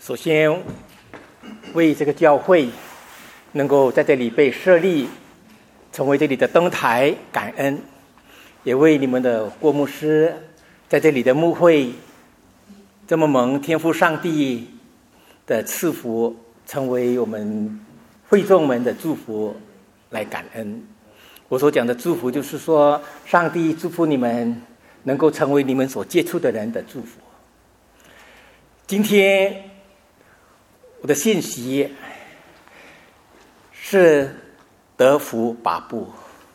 首先，为这个教会能够在这里被设立，成为这里的灯台感恩，也为你们的郭牧师在这里的牧会这么蒙天父上帝的赐福，成为我们会众们的祝福来感恩。我所讲的祝福就是说，上帝祝福你们能够成为你们所接触的人的祝福。今天我的信息是得福八步。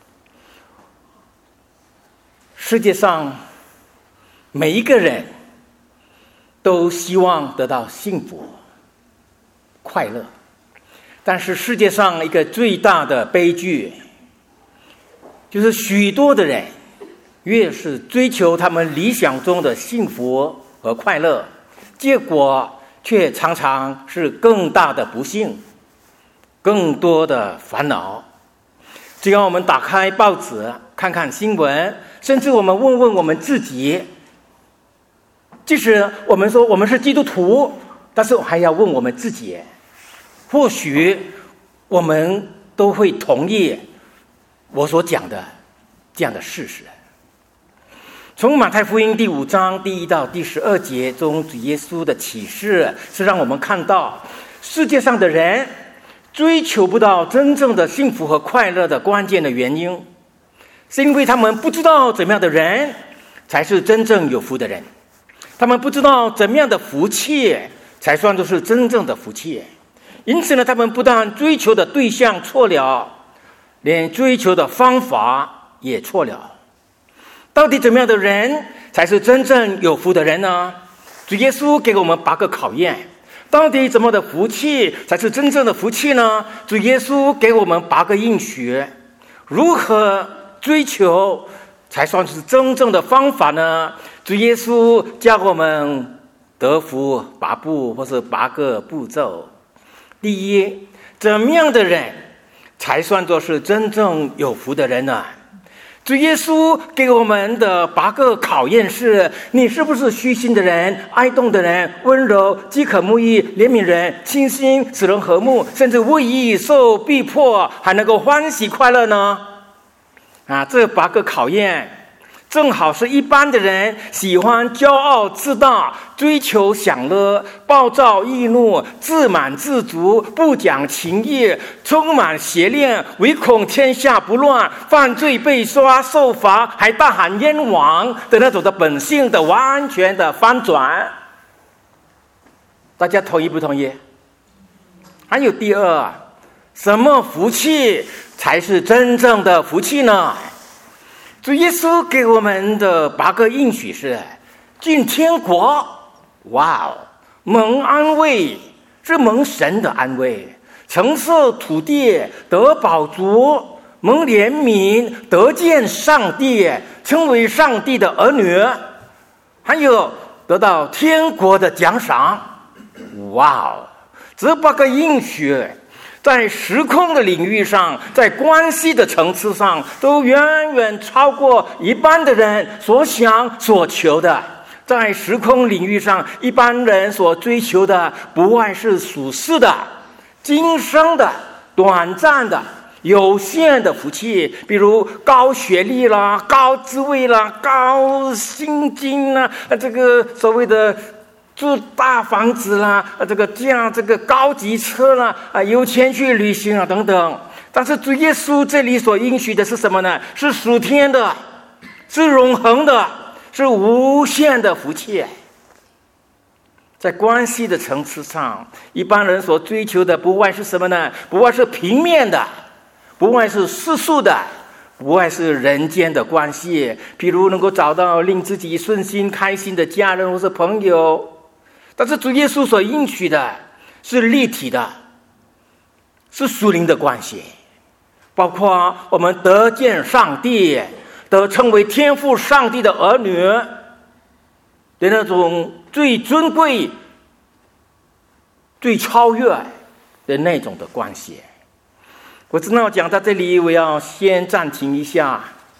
世界上每一个人都希望得到幸福快乐，但是世界上一个最大的悲剧就是许多的人越是追求他们理想中的幸福和快乐，结果却常常是更大的不幸，更多的烦恼。只要我们打开报纸看看新闻，甚至我们问问我们自己，即使我们说我们是基督徒，但是还要问我们自己，或许我们都会同意我所讲的这样的事实。从马太福音第5章第1到第12节中，主耶稣的启示是让我们看到世界上的人追求不到真正的幸福和快乐的关键的原因，是因为他们不知道怎么样的人才是真正有福的人，他们不知道怎么样的福气才算作是真正的福气。因此呢，他们不但追求的对象错了，连追求的方法也错了。到底怎么样的人才是真正有福的人呢？主耶稣给我们8个考验。到底怎么的福气才是真正的福气呢？主耶稣给我们8个应许。如何追求才算是真正的方法呢？主耶稣教我们得福8步，或是8个步骤。第一，怎么样的人才算作是真正有福的人呢？主耶稣给我们的8个考验是：你是不是虚心的人、爱动的人、温柔、饥渴慕义、怜悯人、清心、使人和睦，甚至为义受逼迫还能够欢喜快乐呢？这8个考验正好是一般的人喜欢骄傲自大、追求享乐、暴躁易怒、自满自足、不讲情义、充满邪念、唯恐天下不乱、犯罪被抓受罚还大喊冤枉的那种的本性的完全的翻转。大家同意不同意？还有第二，什么福气才是真正的福气呢？主耶稣给我们的8个应许是：进天国，哇哦，蒙安慰，是蒙神的安慰；承受土地，得饱足；蒙怜悯，得见上帝，成为上帝的儿女；还有得到天国的奖赏。哇哦，这8个应许在时空的领域上，在关系的层次上，都远远超过一般的人所想所求的。在时空领域上，一般人所追求的不外是属世的、今生的、短暂的、有限的福气，比如高学历啦、高职位啦、高薪金啦，这个所谓的住大房子啦，驾这个高级车啦，有钱去旅行啊等等。但是主耶稣这里所应许的是什么呢？是属天的，是永恒的，是无限的福气。在关系的层次上，一般人所追求的不外是什么呢？不外是平面的，不外是世俗的，不外是人间的关系，譬如能够找到令自己顺心开心的家人或是朋友。但是主耶稣所应许的是立体的，是属灵的关系，包括我们得见上帝，得称为天父上帝的儿女的那种最尊贵、最超越的那种的关系。我知道讲到这里，我要先暂停一下。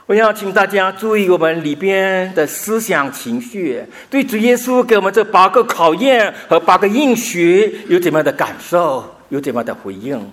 我要请大家注意我们里边的思想情绪，对主耶稣给我们这8个考验和8个应许有怎么样的感受，有怎么样的回应。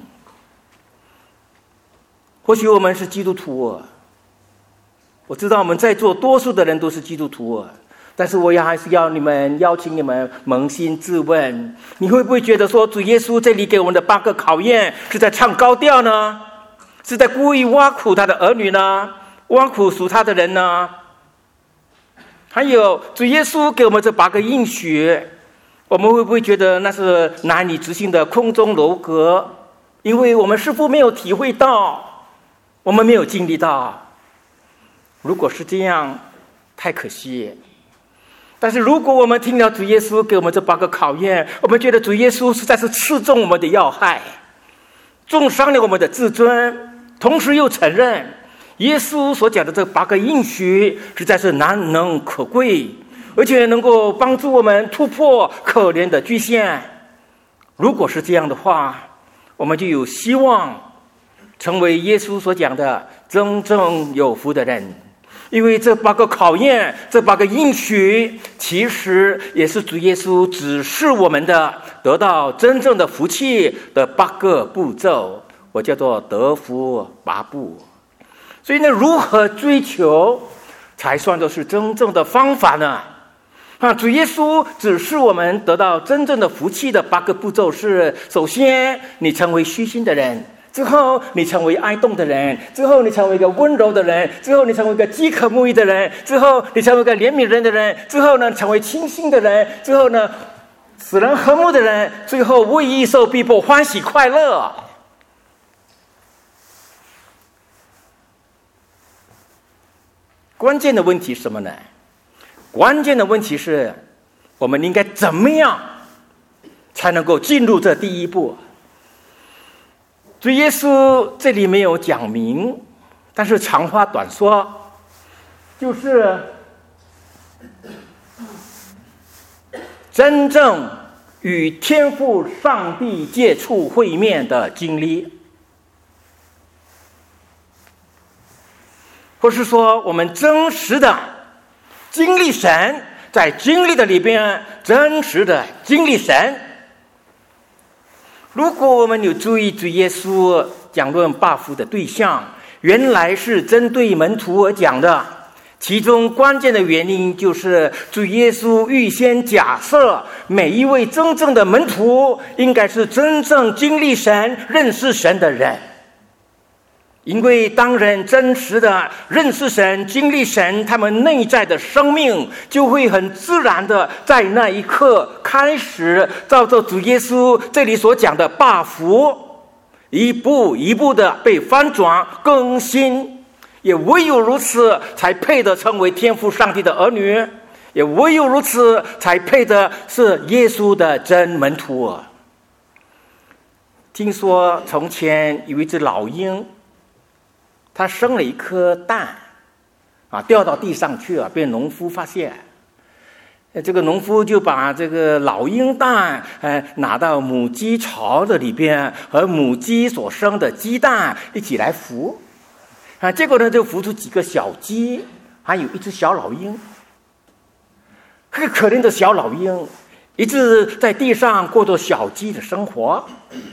或许我们是基督徒，我知道我们在座多数的人都是基督徒，但是我还是邀请你们扪心自问，你会不会觉得说主耶稣这里给我们的8个考验是在唱高调呢？是在故意挖苦他的儿女呢？挖苦属他的人呢？还有主耶稣给我们这8个应许，我们会不会觉得那是难以置信的空中楼阁？因为我们似乎没有体会到，我们没有经历到。如果是这样，太可惜。但是如果我们听了主耶稣给我们这8个考验，我们觉得主耶稣实在是刺中我们的要害，重伤了我们的自尊，同时又承认耶稣所讲的这8个应许实在是难能可贵，而且能够帮助我们突破可怜的局限。如果是这样的话，我们就有希望成为耶稣所讲的真正有福的人。因为这8个考验，这8个应许，其实也是主耶稣指示我们的得到真正的福气的8个步骤，我叫做得福8步。所以呢，如何追求才算作是真正的方法呢？主耶稣指示我们得到真正的福气的8个步骤是：首先，你成为虚心的人；之后，你成为爱动的人；之后，你成为一个温柔的人；之后，你成为一个饥渴慕义的人；之后，你成为一个怜悯人的人；之后呢，成为清心的人；之后呢，使人和睦的人；最后，为义受逼迫，欢喜快乐。关键的问题是什么呢？关键的问题是，我们应该怎么样才能够进入这第一步？主耶稣这里没有讲明，但是长话短说，就是真正与天父上帝接触会面的经历。或是说我们真实的经历神，在经历的里边真实的经历神。如果我们有注意主耶稣讲论8福的对象，原来是针对门徒而讲的，其中关键的原因就是主耶稣预先假设每一位真正的门徒应该是真正经历神、认识神的人。因为当人真实的认识神、经历神，他们内在的生命就会很自然的在那一刻开始照着主耶稣这里所讲的8福，一步一步的被翻转更新。也唯有如此，才配得成为天父上帝的儿女；也唯有如此，才配得是耶稣的真门徒。听说从前有一只老鹰，他生了一颗蛋，掉到地上去了，被农夫发现。这个农夫就把这个老鹰蛋拿到母鸡巢的里边，和母鸡所生的鸡蛋一起来孵。结果呢，就孵出几个小鸡，还有一只小老鹰。这个可怜的小老鹰一直在地上过着小鸡的生活。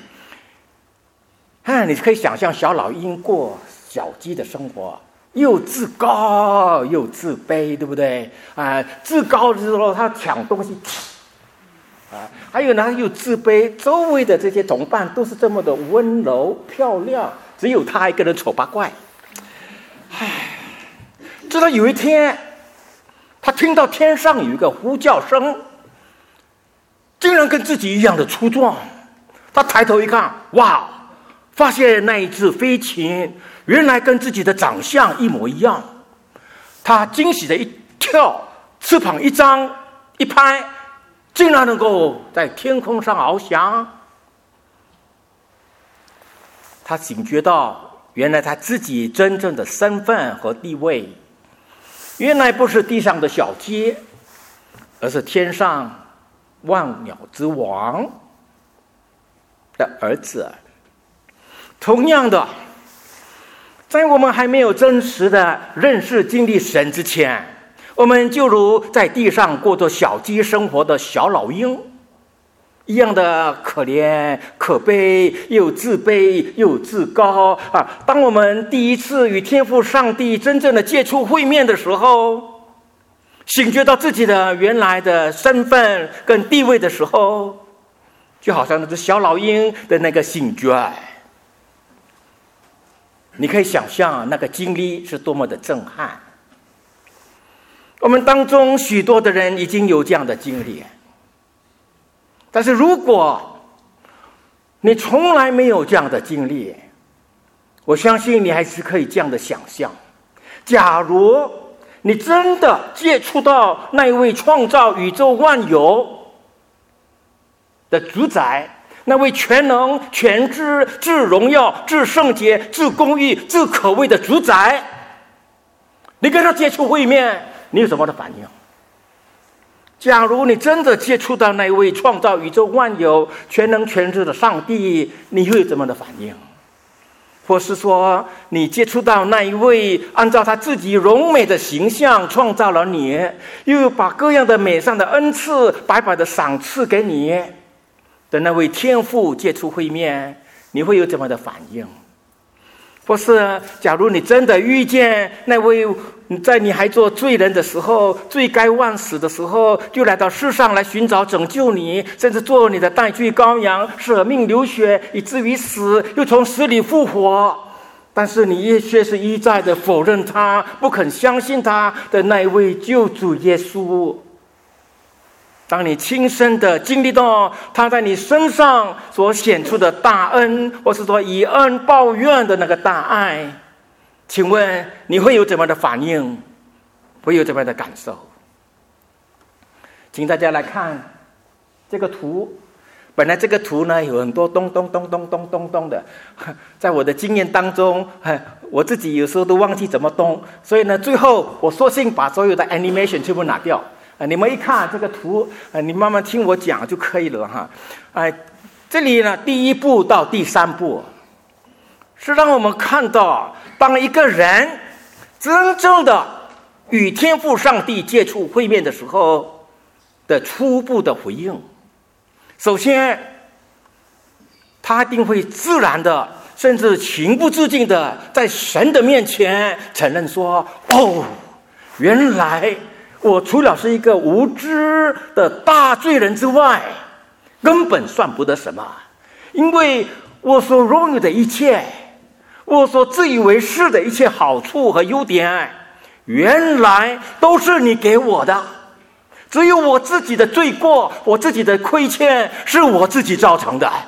你可以想象小老鹰过小鸡的生活，又自高又自卑，对不对？自高的时候他抢东西，还有呢又自卑，周围的这些同伴都是这么的温柔漂亮，只有他一个人丑八怪。直到有一天，他听到天上有一个呼叫声，竟然跟自己一样的粗壮。他抬头一看，哇！发现那一只飞禽原来跟自己的长相一模一样，他惊喜的一跳，翅膀一张一拍，竟然能够在天空上翱翔。他醒觉到，原来他自己真正的身份和地位，原来不是地上的小鸡，而是天上万鸟之王的儿子。同样的， 在我们还没有真实的认识经历神之前，我们就如在地上过着小鸡生活的小老鹰一样的可怜可悲，又自卑又自高啊！当我们第一次与天父上帝真正的接触会面的时候，醒觉到自己的原来的身份跟地位的时候，就好像那只小老鹰的那个醒觉，你可以想象那个经历是多么的震撼。我们当中许多的人已经有这样的经历，但是如果你从来没有这样的经历，我相信你还是可以这样的想象：假如你真的接触到那一位创造宇宙万有的主宰，那位全能全知至荣耀至圣洁至公义至可畏的主宰，你跟他接触会面，你有什么的反应？假如你真的接触到那一位创造宇宙万有全能全知的上帝，你会有怎么的反应？或是说你接触到那一位按照他自己荣美的形象创造了你，又把各样的美善的恩赐白白的赏赐给你的那位天父接触会面，你会有怎么的反应？或是假如你真的遇见那位在你还做罪人的时候，罪该万死的时候，就来到世上来寻找拯救你，甚至做你的代罪羔羊，舍命流血以至于死，又从死里复活，但是你却是一再的否认他，不肯相信他的那一位救主耶稣。当你亲身的经历到他在你身上所显出的大恩，或是说以恩报怨的那个大爱，请问你会有怎么的反应？会有怎么样的感受？请大家来看这个图。本来这个图呢有很多咚咚咚咚咚咚咚的，在我的经验当中，我自己有时候都忘记怎么咚，所以呢最后我索性把所有的 animation 全部拿掉。你们一看这个图，你慢慢听我讲就可以了哈。这里呢第一步到第三步是让我们看到，当一个人真正的与天父上帝接触会面的时候的初步的回应。首先，他一定会自然的，甚至情不自禁的在神的面前承认说：哦，原来我除了是一个无知的大罪人之外，根本算不得什么，因为我所拥有的一切，我所自以为是的一切好处和优点，原来都是你给我的，只有我自己的罪过，我自己的亏欠是我自己造成的。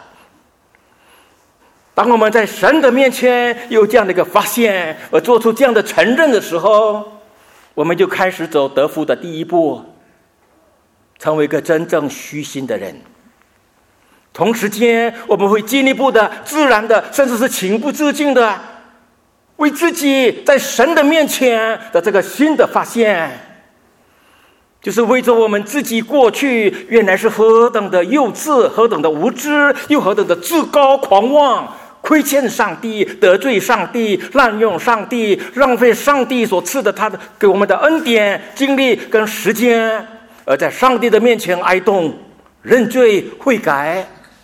当我们在神的面前有这样的一个发现，而做出这样的承认的时候，我们就开始走得福的第一步，成为一个真正虚心的人。同时间，我们会进一步的自然的，甚至是情不自禁的，为自己在神的面前的这个新的发现，就是为着我们自己过去原来是何等的幼稚，何等的无知，又何等的自高狂妄，亏欠上帝，得罪上帝，滥用上帝，浪费上帝所赐的他的给我们的恩典、精力跟时间，而在上帝的面前哀痛、认罪、悔改。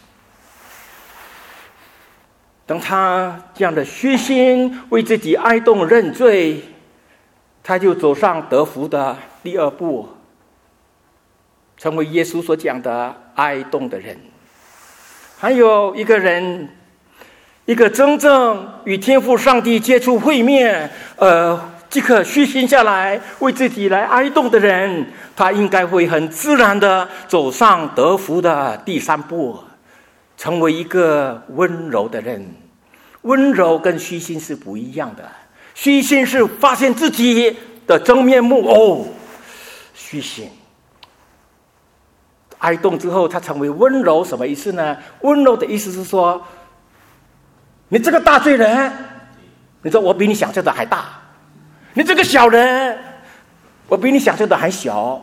当他这样的虚心为自己哀痛认罪，他就走上得福的第二步，成为耶稣所讲的哀痛的人。还有一个人，一个真正与天父上帝接触会面，即刻虚心下来为自己来哀痛的人，他应该会很自然的走上得福的第三步，成为一个温柔的人。温柔跟虚心是不一样的，虚心是发现自己的真面目，虚心。哀痛之后他成为温柔，什么意思呢？温柔的意思是说，你这个大罪人，你说我比你想象的还大，你这个小人，我比你想象的还小。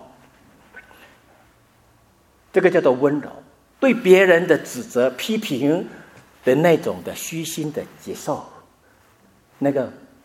这个叫做温柔，对别人的指责批评的那种的虚心的接受，那个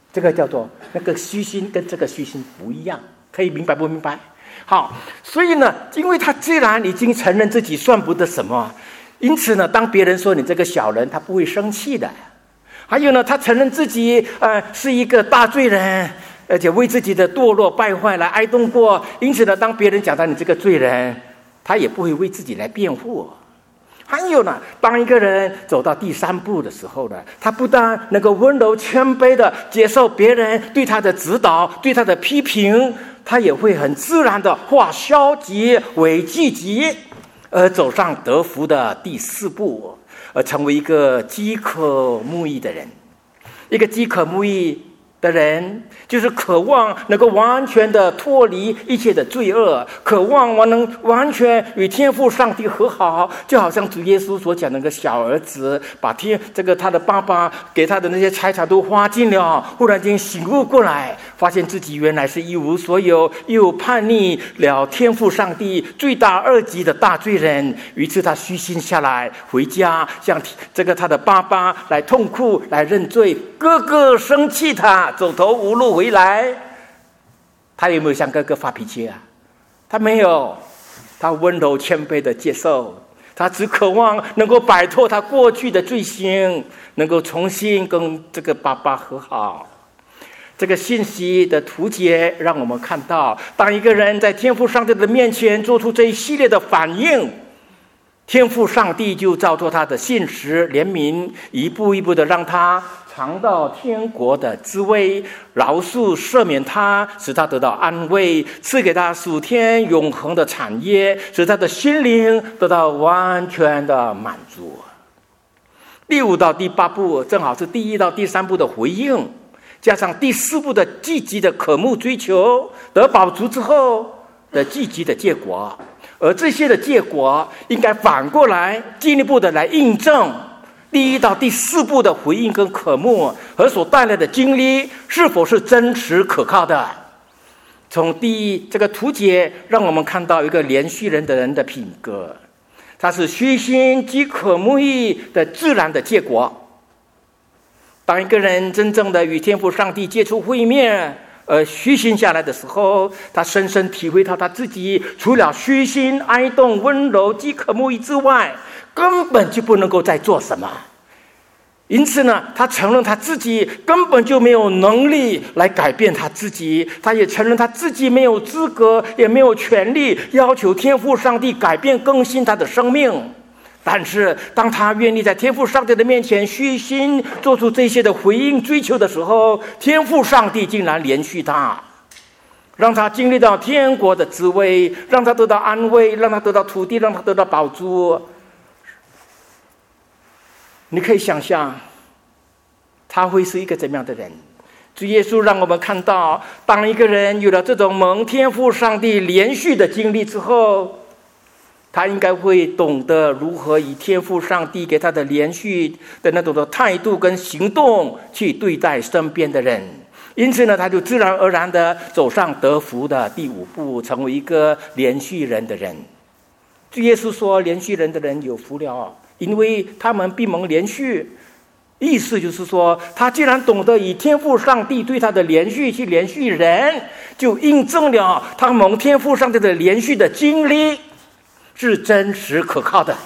这个叫做那个虚心跟这个虚心不一样，可以明白不明白？好，所以呢，因为他既然已经承认自己算不得什么，因此呢，当别人说你这个小人，他不会生气的。还有呢，他承认自己是一个大罪人，而且为自己的堕落败坏来哀痛过，因此呢，当别人讲到你这个罪人，他也不会为自己来辩护。还有呢，当一个人走到第三步的时候呢，他不但能够温柔谦卑的接受别人对他的指导、对他的批评，他也会很自然的化消极为积极，而走上得福的第四步，而成为一个饥渴慕义的人。一个饥渴慕义的人，就是渴望能够完全的脱离一切的罪恶，渴望能完全与天父上帝和好，就好像主耶稣所讲的那个小儿子，把他的爸爸给他的那些财产都花尽了，忽然间醒悟过来，发现自己原来是一无所有，又叛逆了天父上帝罪大恶极的大罪人。于是他虚心下来，回家向他的爸爸来痛哭，来认罪。哥哥生气他走投无路回来，他有没有向哥哥发脾气啊？他没有，他温柔谦卑的接受，他只渴望能够摆脱他过去的罪行，能够重新跟这个爸爸和好。这个信息的图解让我们看到，当一个人在天父上帝的面前做出这一系列的反应，天父上帝就照着他的信实怜悯，一步一步的让他尝到天国的滋味，饶恕赦免他，使他得到安慰，赐给他属天永恒的产业，使他的心灵得到完全的满足。第5到第8步正好是第1到第3步的回应，加上第4步的积极的渴慕追求，得饱足之后的积极的结果。而这些的结果应该反过来进一步的来印证第1到第4步的回应跟渴慕和所带来的经历是否是真实可靠的。从这个图解让我们看到一个连续人的品格，它是虚心饥渴慕义的自然的结果。当一个人真正的与天父上帝接触会面虚心下来的时候，他深深体会到他自己除了虚心哀痛温柔饥渴慕义之外，根本就不能够再做什么。因此呢，他承认他自己根本就没有能力来改变他自己，他也承认他自己没有资格也没有权利要求天父上帝改变更新他的生命。但是当他愿意在天父上帝的面前虚心做出这些的回应追求的时候，天父上帝竟然怜恤他，让他经历到天国的滋味，让他得到安慰，让他得到土地，让他得到饱足。你可以想象他会是一个怎么样的人。主耶稣让我们看到，当一个人有了这种蒙天父上帝怜恤的经历之后，他应该会懂得如何以天父上帝给他的怜恤的那种的态度跟行动去对待身边的人。因此呢，他就自然而然的走上得福的第5步，成为一个怜恤人的人。主耶稣说，怜恤人的人有福了，因为他们必蒙怜恤。意思就是说，他既然懂得以天父上帝对他的怜恤去怜恤人，就印证了他蒙天父上帝的怜恤的经历是真实可靠的。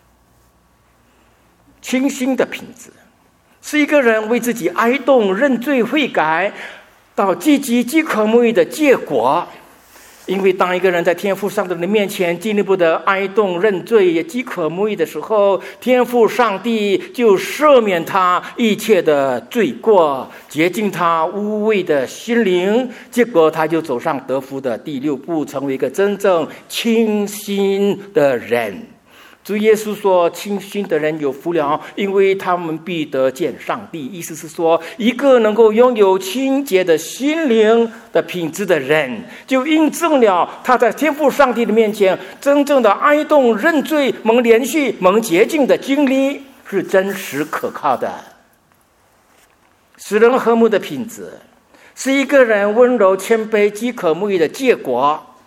清心的品质是一个人为自己哀痛认罪悔改到积极饥渴慕义的结果。因为当一个人在天父上帝的面前进一步的哀痛认罪也饥渴慕义的时候，天父上帝就赦免他一切的罪过，洁净他污秽的心灵，结果他就走上得福的第6步，成为一个真正清心的人。主耶稣说，清心的人有福了，因为他们必得见上帝。意思是说，一个能够拥有清洁的心灵的品质的人，就印证了他在天父上帝的面前真正的哀痛认罪蒙怜恤蒙洁净的经历是真实可靠的。使人和睦的品质是一个人温柔谦卑饥渴慕义的结果。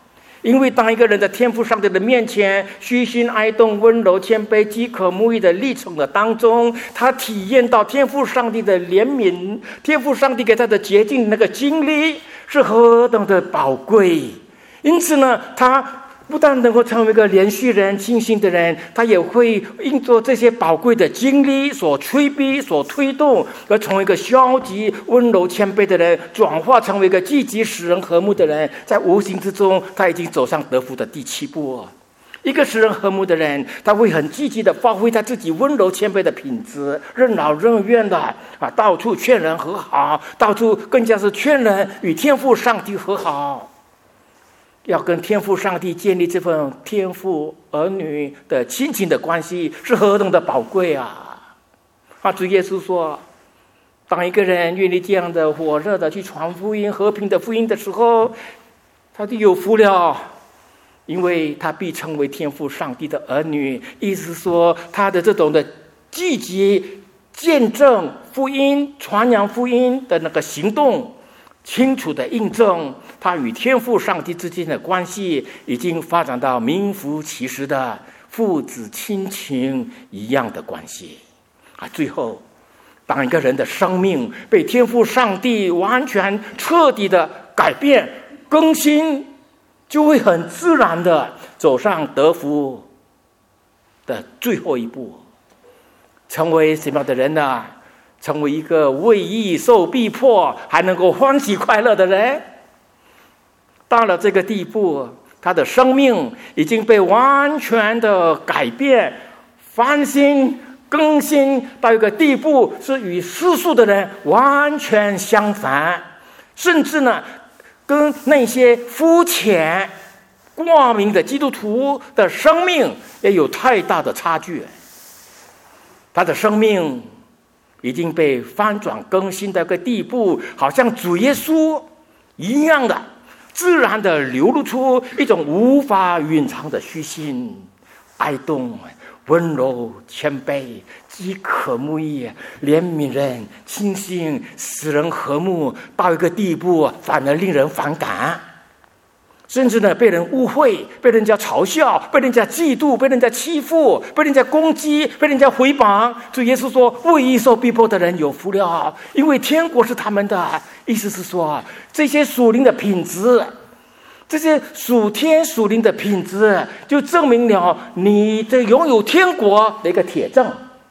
因为当一个人在天父上帝的面前虚心哀动、温柔谦卑、饥渴慕义的历程的当中，他体验到天父上帝的怜悯，天父上帝给他的洁净那个经历是何等的宝贵。因此呢，他不但能够成为一个连续人、清醒的人，他也会因着这些宝贵的经历所催逼、所推动，而成为一个消极、温柔、谦卑的人，转化成为一个积极、使人和睦的人。在无形之中，他已经走上得福的第7步。一个使人和睦的人，他会很积极的发挥他自己温柔谦卑的品质，任劳任怨的到处劝人和好，到处更加是劝人与天父上帝和好。要跟天父上帝建立这份天父儿女的亲情的关系，是何等的宝贵啊！主耶稣说，当一个人愿意这样的火热的去传福音、和平的福音的时候，他就有福了，因为他必成为天父上帝的儿女。意思说，他的这种的积极见证福音、传扬福音的那个行动，清楚的印证他与天父上帝之间的关系已经发展到名副其实的父子亲情一样的关系。最后，当一个人的生命被天父上帝完全彻底的改变更新，就会很自然的走上得福的最后一步。成为什么样的人呢？成为一个为义受逼迫还能够欢喜快乐的人。到了这个地步，他的生命已经被完全的改变、翻新、更新到一个地步，是与世俗的人完全相反，甚至呢，跟那些肤浅、挂名的基督徒的生命也有太大的差距。他的生命已经被翻转更新到一个地步，好像主耶稣一样的自然的流露出一种无法隐藏的虚心、哀动、温柔、谦卑、饥渴慕义、怜悯人、清心、使人和睦，到一个地步反而令人反感，甚至呢被人误会，被人家嘲笑，被人家嫉妒，被人家欺负，被人家攻击，被人家毁谤。主耶稣说，为义受逼迫的人有福了，因为天国是他们的。意思是说，这些属灵的品质，这些属天属灵的品质，就证明了你这拥有天国的一个铁证。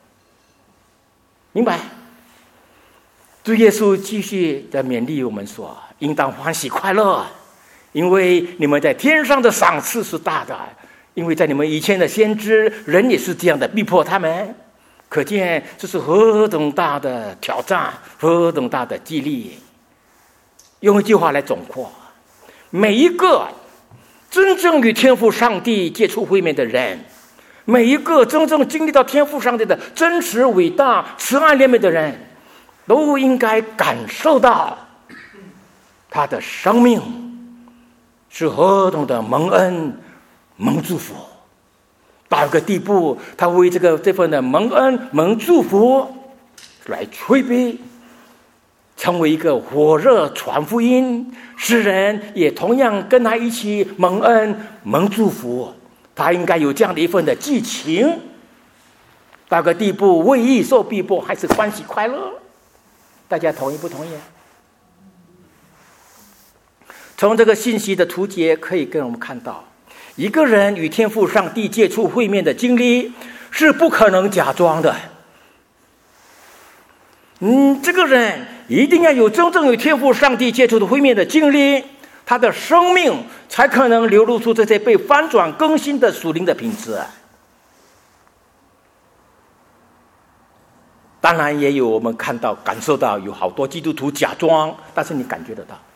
明白？主耶稣继续的勉励我们说，应当欢喜快乐，因为你们在天上的赏赐是大的。因为在你们以前的先知，人也是这样的逼迫他们，可见这是何等大的挑战，何等大的激励。用一句话来总括，每一个真正与天父上帝接触会面的人，每一个真正经历到天父上帝的真实伟大慈爱怜悯的人，都应该感受到他的生命是何等的蒙恩蒙祝福。到一个地步，他为这份的蒙恩蒙祝福来催逼，成为一个火热传福音，使人也同样跟他一起蒙恩蒙祝福。他应该有这样的一份的激情，到个地步为义受逼迫还是欢喜快乐。大家同意不同意？从这个信息的图节可以跟我们看到，一个人与天父上帝接触会面的经历是不可能假装的。这个人一定要有真正与天父上帝接触的会面的经历，他的生命才可能流露出这些被翻转更新的属灵的品质。当然也有我们看到感受到有好多基督徒假装，但是你感觉得到。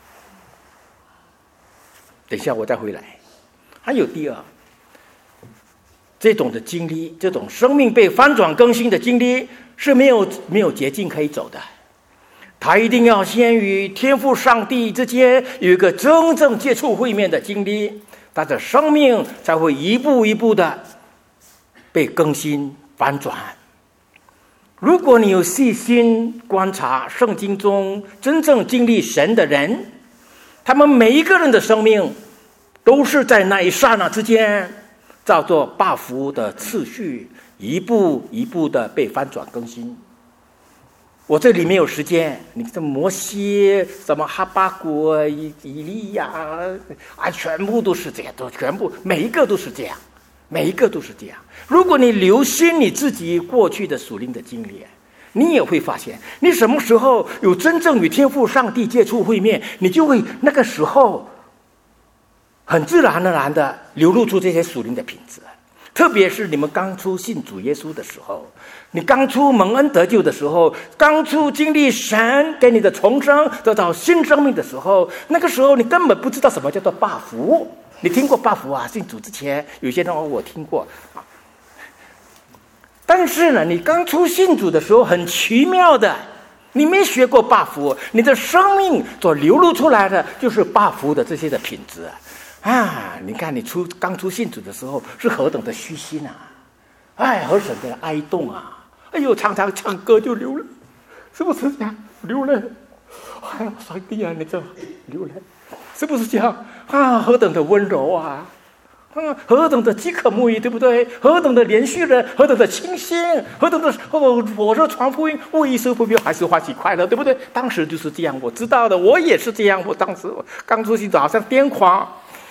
等一下我再回来。还有第二，这种的经历，这种生命被翻转更新的经历是没有捷径可以走的。他一定要先与天父上帝之间有一个真正接触会面的经历，他的生命才会一步一步的被更新翻转。如果你有细心观察圣经中真正经历神的人，他们每一个人的生命都是在那一刹那之间，照着八福的次序，一步一步的被翻转更新。我这里没有时间，你这摩西、什么哈巴谷、以利亚啊，全部都是这样，全部每一个都是这样，每一个都是这样。如果你留心你自己过去的属灵的经历，你也会发现，你什么时候有真正与天父上帝接触会面，你就会那个时候很自然而然的流露出这些属灵的品质。特别是你们刚出信主耶稣的时候，你刚出蒙恩得救的时候，刚出经历神给你的重生得到新生命的时候，那个时候你根本不知道什么叫做八福。你听过八福啊？信主之前有些人说我听过，但是呢，你刚出信主的时候很奇妙的，你没学过八福，你的生命所流露出来的就是八福的这些的品质啊！你看你刚出信主的时候是何等的虚心啊，哎，何等的哀动啊！哎呦，常常唱歌就流泪，是不是这样？流泪，哎呀，上帝啊，你这流泪，是不是这样啊？何等的温柔啊！何等的饥渴沐浴，对不对？何等的连续人，何等的清新，何等的火热传福音，为受福音还是欢喜快乐，对不对？当时就是这样，我知道的，我也是这样。我当时刚出信主，好像癫狂。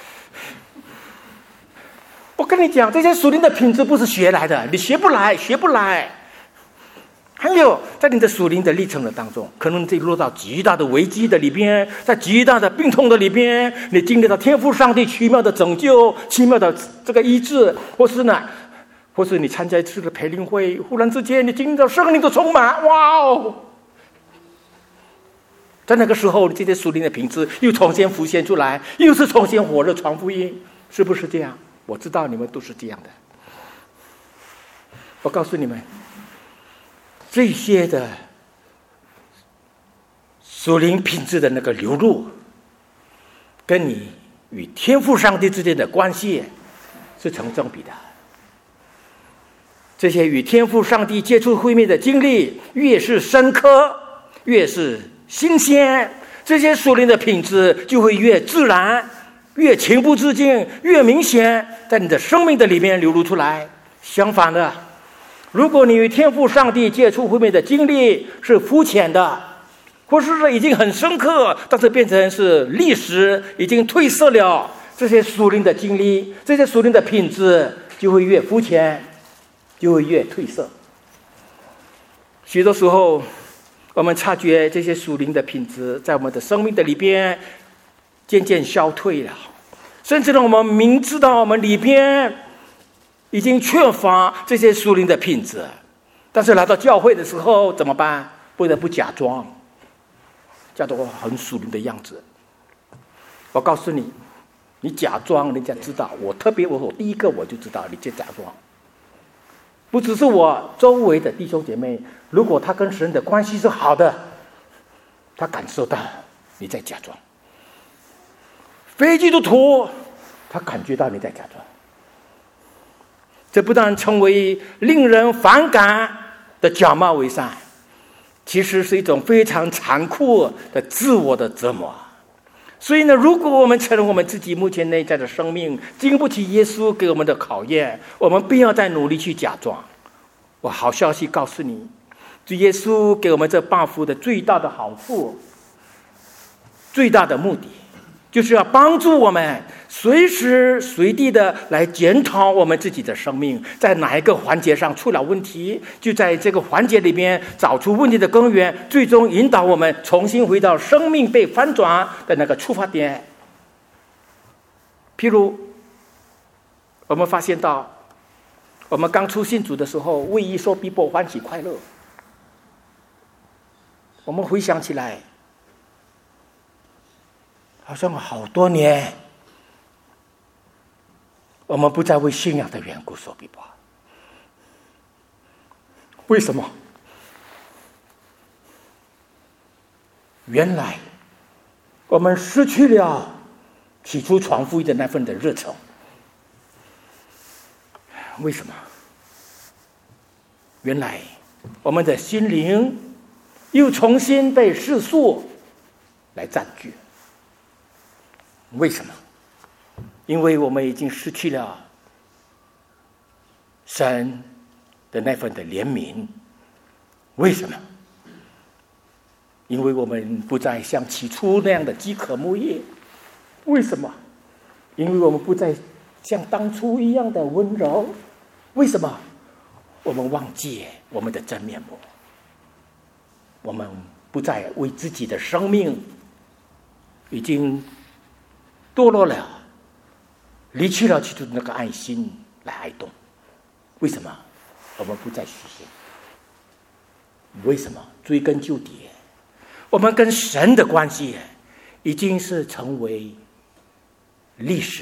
我跟你讲，这些属灵的品质不是学来的，你学不来，学不来。还有，在你的属灵的历程的当中，可能你落到极大的危机的里边，在极大的病痛的里边，你经历到天父上帝奇妙的拯救、奇妙的这个医治，或是你参加一次的培灵会，忽然之间你经历到圣灵的充满，哇哦！在那个时候，这些属灵的品质又重新浮现出来，又是重新火热传福音，是不是这样？我知道你们都是这样的。我告诉你们，这些的属灵品质的那个流露，跟你与天父上帝之间的关系是成正比的。这些与天父上帝接触会面的经历越是深刻，越是新鲜，这些属灵的品质就会越自然，越情不自禁，越明显在你的生命的里面流露出来。相反的，如果你与天父上帝接触会面的经历是肤浅的，或是已经很深刻，但是变成是历史，已经褪色了，这些属灵的经历，这些属灵的品质就会越肤浅，就会越褪色。许多时候我们察觉这些属灵的品质在我们的生命的里边渐渐消退了，甚至呢，我们明知道我们里边已经缺乏这些属灵的品质，但是来到教会的时候怎么办？不得不假装很属灵的样子。我告诉你，你假装人家知道，我第一个我就知道你在假装。不只是我周围的弟兄姐妹，如果他跟神的关系是好的，他感受到你在假装。非基督徒他感觉到你在假装，这不但成为令人反感的假冒伪善，其实是一种非常残酷的自我的折磨。所以呢，如果我们承认我们自己目前内在的生命经不起耶稣给我们的考验，我们不要再努力去假装。我好消息告诉你，主耶稣给我们这8福的最大的好处，最大的目的，就是要帮助我们随时随地的来检讨我们自己的生命，在哪一个环节上出了问题，就在这个环节里面找出问题的根源，最终引导我们重新回到生命被翻转的那个出发点。譬如我们发现到我们刚出信主的时候，为义受逼迫欢喜快乐，我们回想起来好像好多年我们不再为信仰的缘故受逼迫。为什么？原来我们失去了起初传福音的那份的热忱。为什么？原来我们的心灵又重新被世俗来占据。为什么？ 因为我们已经失去了神的那份的怜悯。为什么？因为我们不再像起初那样的饥渴慕义。为什么？因为我们不再像当初一样的温柔。为什么？我们忘记我们的真面目。我们不再为自己的生命已经堕落了，离去了起初的那个爱心来爱动。为什么？我们不再虚心。为什么？追根究底，我们跟神的关系已经是成为历史，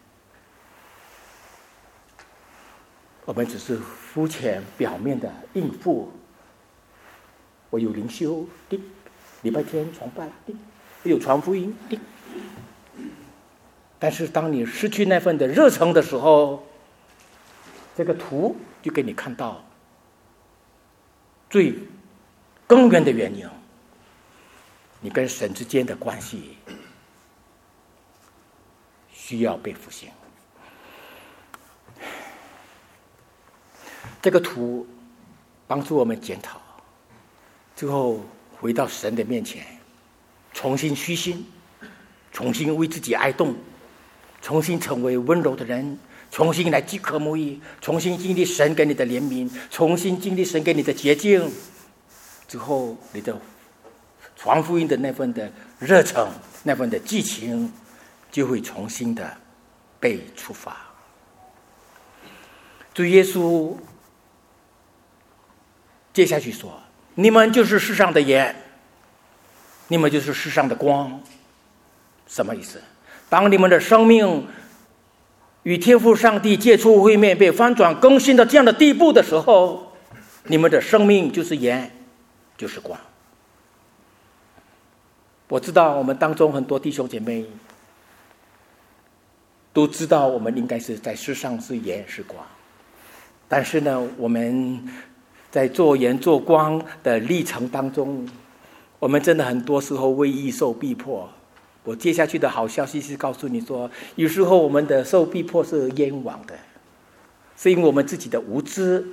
我们只是肤浅表面的应付。我有灵修，礼拜天崇拜，我有传福音，但是当你失去那份的热诚的时候，这个图就给你看到最根源的原因，你跟神之间的关系需要被复兴。这个图帮助我们检讨，最后回到神的面前，重新虚心，重新为自己哀动，重新成为温柔的人，重新来饥渴慕义，重新经历神给你的怜悯，重新经历神给你的洁净，之后你的传福音的那份的热忱，那份的激情就会重新的被触发。主耶稣接下去说，你们就是世上的盐，你们就是世上的光。什么意思？当你们的生命与天父上帝接触会面，被翻转更新到这样的地步的时候，你们的生命就是盐，就是光。我知道我们当中很多弟兄姐妹都知道我们应该是在世上是盐是光，但是呢，我们在做盐做光的历程当中，我们真的很多时候为义受逼迫。我接下去的好消息是告诉你说，有时候我们的受逼迫是冤枉的，是因为我们自己的无知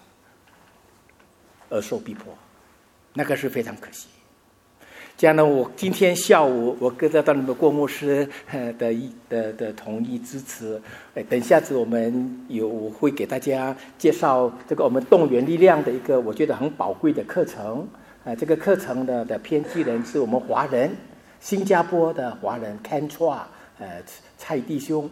而受逼迫，那个是非常可惜。这样呢，我今天下午我得到你们郭牧师的同意支持。等一下子我会给大家介绍这个我们动员力量的一个我觉得很宝贵的课程。这个课程的编辑人是我们华人，新加坡的华人 Ken Chua 蔡弟兄。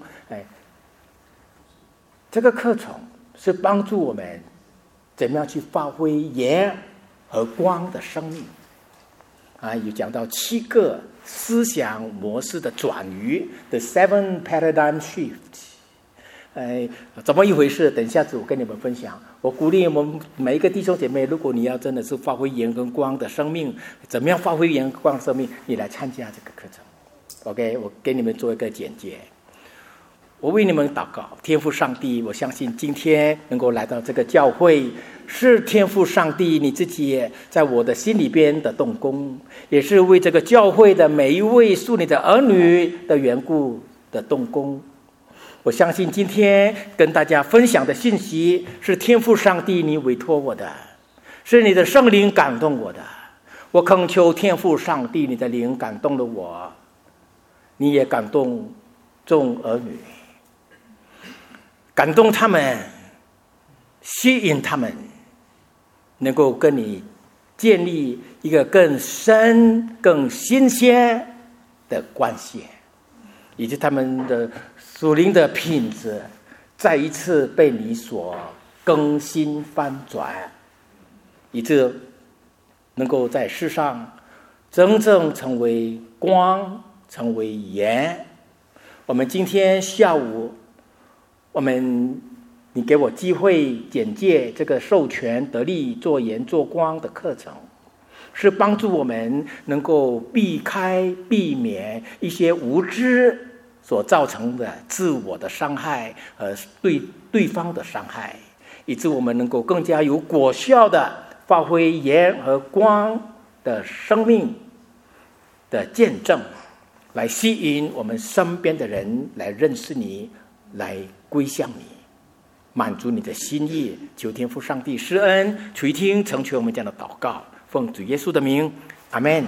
这个课程是帮助我们怎么样去发挥盐和光的生命。有讲到7个思想模式的转移 ，The 7 Paradigm Shift。怎么一回事？等一下子我跟你们分享。我鼓励我们每一个弟兄姐妹，如果你要真的是发挥盐跟光的生命，怎么样发挥盐跟光的生命？你来参加这个课程。OK， 我给你们做一个简介。我为你们祷告，天父上帝，我相信今天能够来到这个教会，是天父上帝你自己在我的心里边的动工，也是为这个教会的每一位属你的儿女的缘故的动工。我相信今天跟大家分享的信息是天父上帝你委托我的，是你的圣灵感动我的。我恳求天父上帝，你的灵感动了我，你也感动众儿女，感动他们，吸引他们，能够跟你建立一个更深更新鲜的关系，以及他们的属灵的品质再一次被你所更新翻转，以致能够在世上真正成为光，成为盐。我们今天下午你给我机会简介这个授权得力做盐做光的课程，是帮助我们能够避免一些无知所造成的自我的伤害和对方的伤害，以致我们能够更加有果效的发挥盐和光的生命的见证， 来吸引我们身边的人来认识你，来归向你，满足你的心意。求天父上帝施恩垂听成全我们这样的祷告，奉主耶稣的名，阿们。